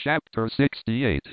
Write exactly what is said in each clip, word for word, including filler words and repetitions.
Chapter sixty-eight.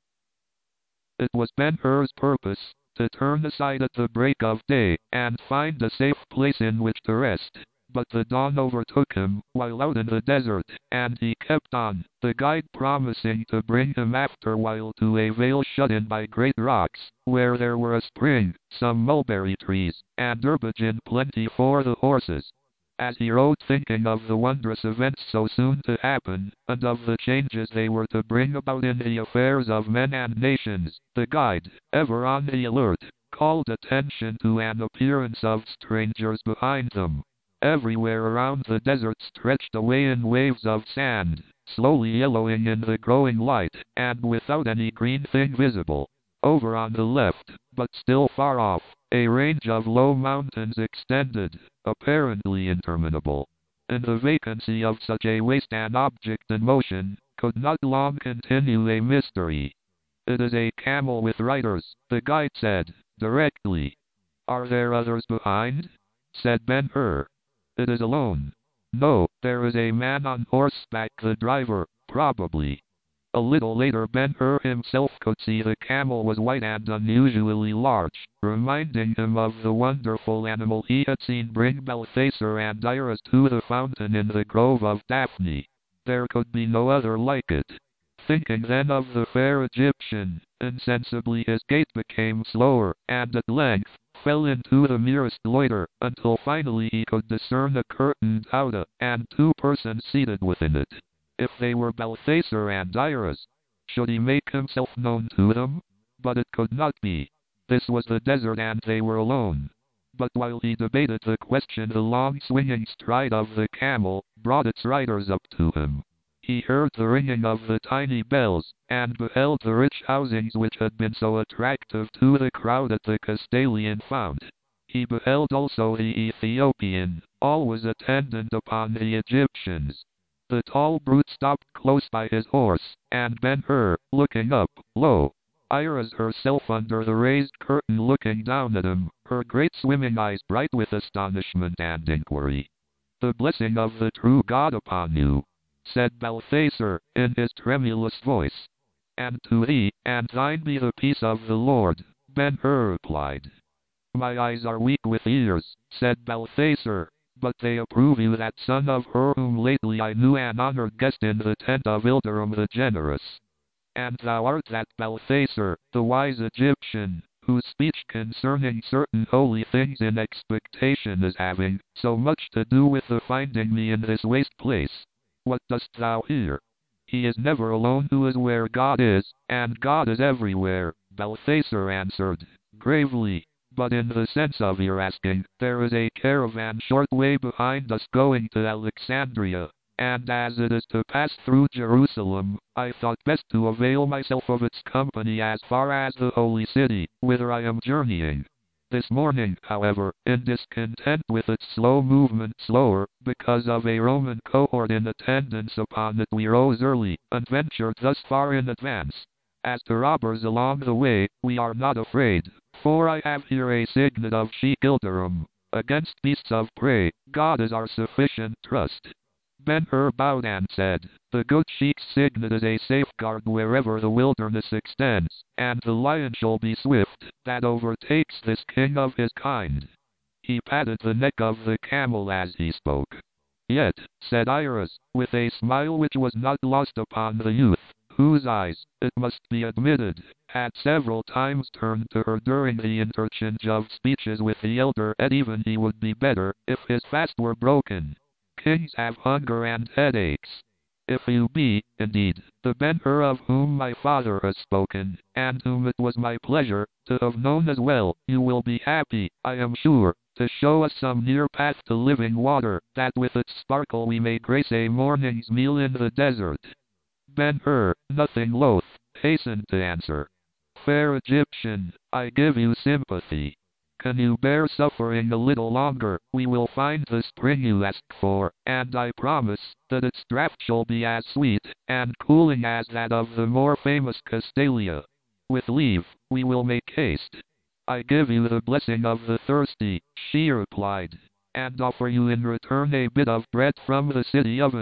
It was Ben-Hur's purpose to turn aside at the break of day and find a safe place in which to rest. But the dawn overtook him while out in the desert, and he kept on, the guide promising to bring him afterwhile to a vale shut in by great rocks, where there were a spring, some mulberry trees, and herbage in plenty for the horses. As he rode thinking of the wondrous events so soon to happen, and of the changes they were to bring about in the affairs of men and nations, the guide, ever on the alert, called attention to an appearance of strangers behind them. Everywhere around the desert stretched away in waves of sand, slowly yellowing in the growing light, and without any green thing visible. Over on the left, but still far off, a range of low mountains extended, apparently interminable. In the vacancy of such a waste, an object in motion could not long continue a mystery. "It is a camel with riders," the guide said, directly. "Are there others behind?" said Ben-Hur. "It is alone." "No, there is a man on horseback, the driver, probably." A little later Ben-Hur himself could see the camel was white and unusually large, reminding him of the wonderful animal he had seen bring Balthasar and Iris to the fountain in the grove of Daphne. There could be no other like it. Thinking then of the fair Egyptian, insensibly his gait became slower, and at length fell into the merest loiter, until finally he could discern a curtained howdah, and two persons seated within it. If they were Balthasar and Iris, should he make himself known to them? But it could not be. This was the desert and they were alone. But while he debated the question, the long swinging stride of the camel brought its riders up to him. He heard the ringing of the tiny bells, and beheld the rich housings which had been so attractive to the crowd at the Castalian fount. He beheld also the Ethiopian, always attendant upon the Egyptians. The tall brute stopped close by his horse, and Ben-Hur, looking up, lo! Iris herself under the raised curtain looking down at him, her great swimming eyes bright with astonishment and inquiry. "The blessing of the true God upon you," said Balthasar, in his tremulous voice. "And to thee, and thine be the peace of the Lord," Ben-Hur replied. "My eyes are weak with years," said Balthasar, "but they approve you that son of her whom lately I knew an honored guest in the tent of Ilderim the Generous. And thou art that Balthasar, the wise Egyptian, whose speech concerning certain holy things in expectation is having so much to do with the finding me in this waste place. What dost thou here?" "He is never alone who is where God is, and God is everywhere," Balthasar answered, gravely. "But in the sense of your asking, there is a caravan short way behind us going to Alexandria, and as it is to pass through Jerusalem, I thought best to avail myself of its company as far as the holy city, whither I am journeying. This morning, however, in discontent with its slow movement, slower, because of a Roman cohort in attendance upon it, we rose early, and ventured thus far in advance. As to robbers along the way, we are not afraid, for I have here a signet of Sheikh Ilderim. Against beasts of prey, God is our sufficient trust." Ben-Hur bowed and said, "The good Sheikh's signet is a safeguard wherever the wilderness extends, and the lion shall be swift that overtakes this king of his kind." He patted the neck of the camel as he spoke. "Yet," said Iris, with a smile which was not lost upon the youth, whose eyes, it must be admitted, had several times turned to her during the interchange of speeches with the elder, "and even he would be better if his fast were broken. Kings have hunger and headaches. If you be, indeed, the Ben-Hur of whom my father has spoken, and whom it was my pleasure to have known as well, you will be happy, I am sure, to show us some near path to living water, that with its sparkle we may grace a morning's meal in the desert." Ben-Hur, nothing loath, hastened to answer, "Fair Egyptian, I give you sympathy. Can you bear suffering a little longer? We will find the spring you ask for, and I promise that its draught shall be as sweet and cooling as that of the more famous Castalia. With leave, we will make haste." "I give you the blessing of the thirsty," she replied, "and offer you in return a bit of bread from the city ovens,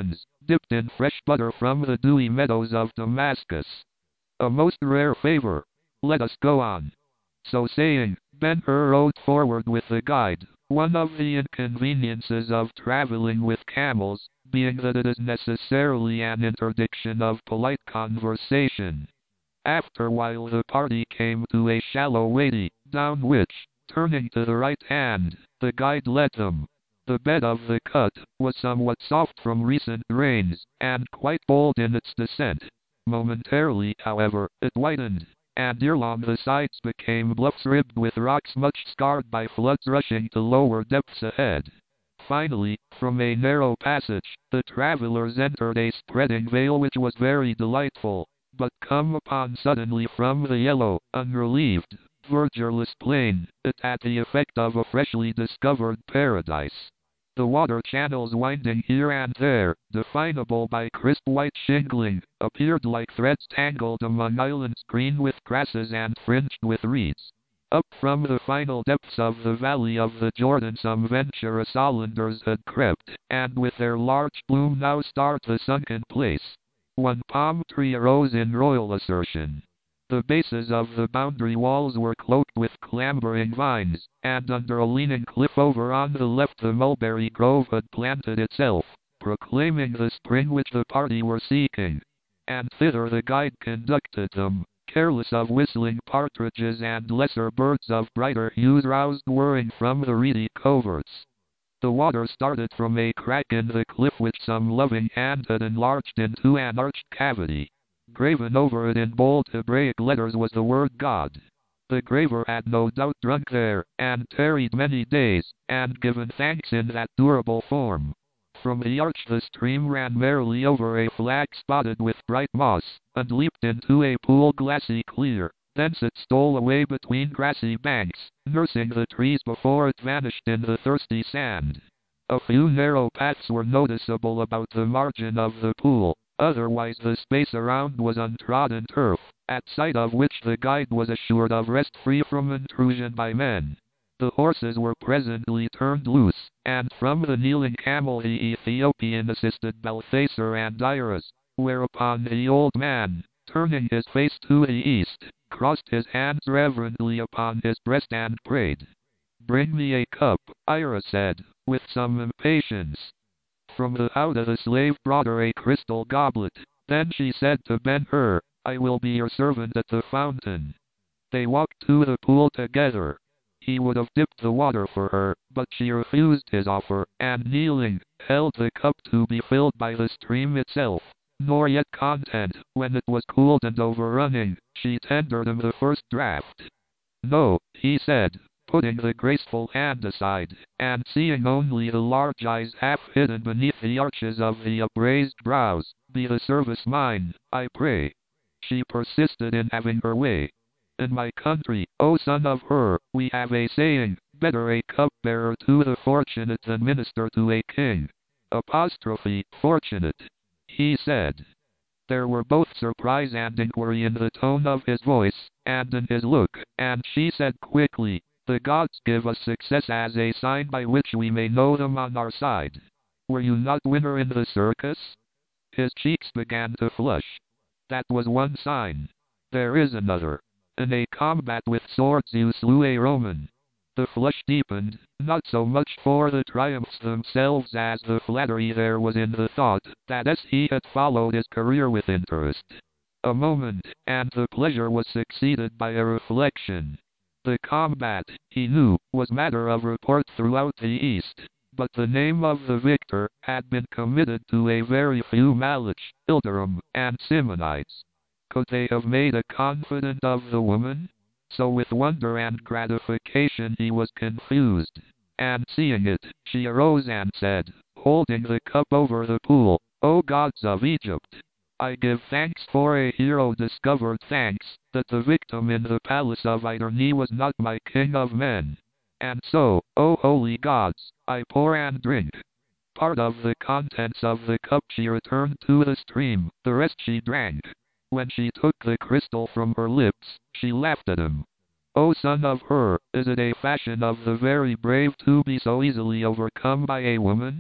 dipped in fresh butter from the dewy meadows of Damascus. A most rare favor. Let us go on. So saying, Ben-Hur rode forward with the guide. One of the inconveniences of traveling with camels, being that it is necessarily an interdiction of polite conversation. After a while the party came to a shallow wadi, down which, turning to the right hand, the guide led them. The bed of the cut was somewhat soft from recent rains, and quite bold in its descent. Momentarily, however, it widened, and ere long the sides became bluffs ribbed with rocks much scarred by floods rushing to lower depths ahead. Finally, from a narrow passage, the travelers entered a spreading vale which was very delightful, but come upon suddenly from the yellow, unrelieved, verdureless plain, it had the effect of a freshly discovered paradise. The water channels winding here and there, definable by crisp white shingling, appeared like threads tangled among islands green with grasses and fringed with reeds. Up from the final depths of the valley of the Jordan some venturous Hollanders had crept, and with their large bloom now starred the sunken place. One palm tree arose in royal assertion. The bases of the boundary walls were cloaked with clambering vines, and under a leaning cliff over on the left the mulberry grove had planted itself, proclaiming the spring which the party were seeking. And thither the guide conducted them, careless of whistling partridges and lesser birds of brighter hues roused whirring from the reedy coverts. The water started from a crack in the cliff which some loving hand had enlarged into an arched cavity. Graven over it in bold Hebraic letters was the word God. The graver had no doubt drunk there, and tarried many days, and given thanks in that durable form. From the arch the stream ran merrily over a flag spotted with bright moss, and leaped into a pool glassy clear. Thence it stole away between grassy banks, nursing the trees before it vanished in the thirsty sand. A few narrow paths were noticeable about the margin of the pool. Otherwise the space around was untrodden turf, at sight of which the guide was assured of rest free from intrusion by men. The horses were presently turned loose, and from the kneeling camel the Ethiopian assisted Balthasar and Iris, whereupon the old man, turning his face to the east, crossed his hands reverently upon his breast and prayed. "Bring me a cup," Iris said, with some impatience. From the howdah the slave brought her a crystal goblet. Then she said to Ben-Hur, "I will be your servant at the fountain." They walked to the pool together. He would have dipped the water for her, but she refused his offer, and kneeling, held the cup to be filled by the stream itself. Nor yet content, when it was cooled and overrunning, she tendered him the first draught. "No," he said, putting the graceful hand aside, and seeing only the large eyes half hidden beneath the arches of the upraised brows, "be the service mine, I pray." She persisted in having her way. "In my country, O son of Hur, we have a saying, better a cupbearer to the fortunate than minister to a king." Apostrophe, fortunate, he said. There were both surprise and inquiry in the tone of his voice, and in his look, and she said quickly, "The gods give us success as a sign by which we may know them on our side. Were you not winner in the circus?" His cheeks began to flush. "That was one sign. There is another. In a combat with swords you slew a Roman." The flush deepened, not so much for the triumphs themselves as the flattery there was in the thought that as he had followed his career with interest. A moment, and the pleasure was succeeded by a reflection. The combat, he knew, was matter of report throughout the East, but the name of the victor had been committed to a very few Malach, Ilderim, and Simonides. Could they have made a confidant of the woman? So with wonder and gratification he was confused. And seeing it, she arose and said, holding the cup over the pool, "O gods of Egypt! I give thanks for a hero discovered thanks, that the victim in the palace of Iderne was not my king of men. And so, O holy gods, I pour and drink." Part of the contents of the cup she returned to the stream, the rest she drank. When she took the crystal from her lips, she laughed at him. "O son of Hur, is it a fashion of the very brave to be so easily overcome by a woman?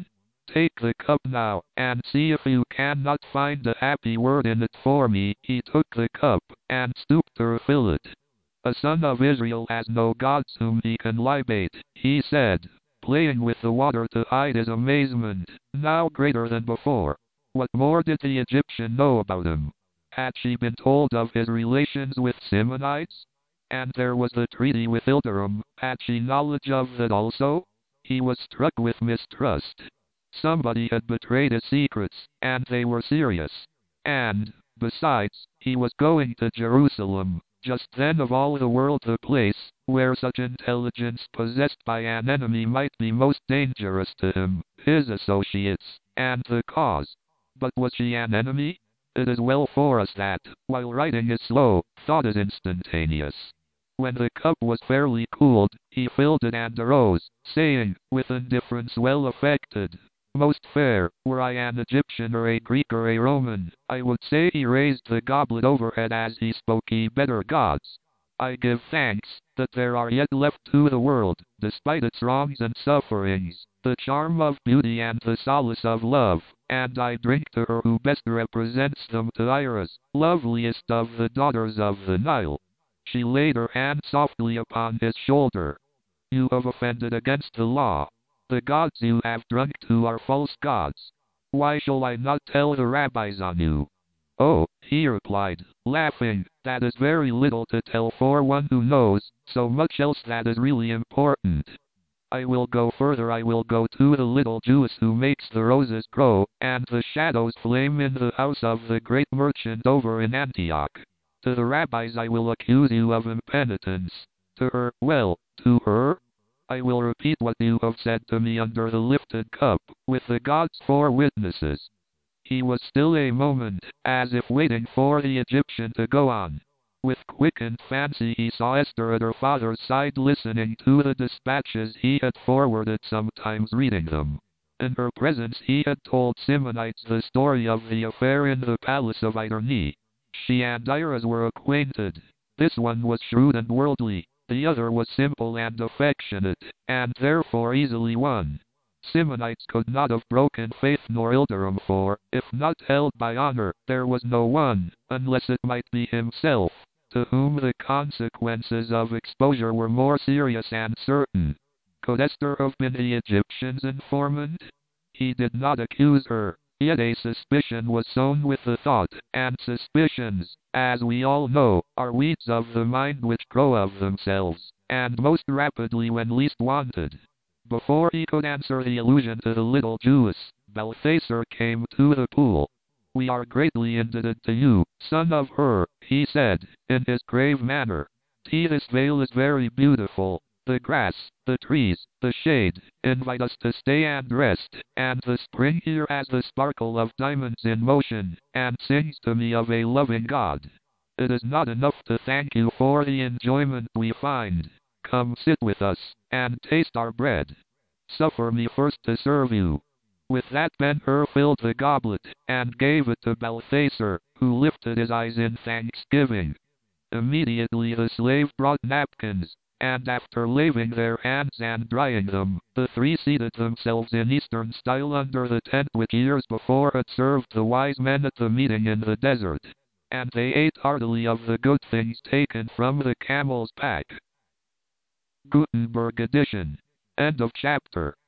Take the cup now, and see if you cannot find a happy word in it for me. He took the cup, and stooped to refill it. A son of Israel has no gods whom he can libate, he said, playing with the water to hide his amazement, now greater than before. What more did the Egyptian know about him? Had she been told of his relations with Simonites? And there was the treaty with Ilderim, had she knowledge of that also? He was struck with mistrust. Somebody had betrayed his secrets, and they were serious. And, besides, he was going to Jerusalem, just then of all the world the place, where such intelligence possessed by an enemy might be most dangerous to him, his associates, and the cause. But was she an enemy? It is well for us that, while writing is slow, thought is instantaneous. When the cup was fairly cooled, he filled it and arose, saying, with indifference well affected, "Most fair, were I an Egyptian or a Greek or a Roman, I would say," he raised the goblet overhead as he spoke, "ye better gods. I give thanks, that there are yet left to the world, despite its wrongs and sufferings, the charm of beauty and the solace of love, and I drink to her who best represents them, to Iris, loveliest of the daughters of the Nile." She laid her hand softly upon his shoulder. "You have offended against the law. The gods you have drunk to are false gods. Why shall I not tell the rabbis on you?" "Oh," he replied, laughing, "that is very little to tell for one who knows so much else that is really important. I will go further. I will go to the little Jewess who makes the roses grow, and the shadows flame in the house of the great merchant over in Antioch. To the rabbis I will accuse you of impenitence. To her, well, to her, I will repeat what you have said to me under the lifted cup, with the gods for witnesses." He was still a moment, as if waiting for the Egyptian to go on. With quickened fancy he saw Esther at her father's side listening to the dispatches he had forwarded, sometimes reading them. In her presence he had told Simonites the story of the affair in the palace of Irene. She and Iris were acquainted. This one was shrewd and worldly, the other was simple and affectionate, and therefore easily won. Simonites could not have broken faith nor Ilderim, for, if not held by honor, there was no one, unless it might be himself, to whom the consequences of exposure were more serious and certain. Could Esther have been the Egyptian's informant? He did not accuse her, yet a suspicion was sown with the thought, and suspicions, as we all know, are weeds of the mind which grow of themselves, and most rapidly when least wanted. Before he could answer the allusion to the little Jewess, Balthasar came to the pool. "We are greatly indebted to you, son of Hur," he said, in his grave manner. "This vale is very beautiful. The grass, the trees, the shade, invite us to stay and rest, and the spring here has the sparkle of diamonds in motion, and sings to me of a loving God. It is not enough to thank you for the enjoyment we find. Come sit with us, and taste our bread. Suffer me first to serve you." With that Ben-Hur filled the goblet, and gave it to Balthasar, who lifted his eyes in thanksgiving. Immediately the slave brought napkins, and after laving their hands and drying them, the three seated themselves in Eastern style under the tent which years before had served the wise men at the meeting in the desert. And they ate heartily of the good things taken from the camel's pack. Gutenberg edition. End of chapter.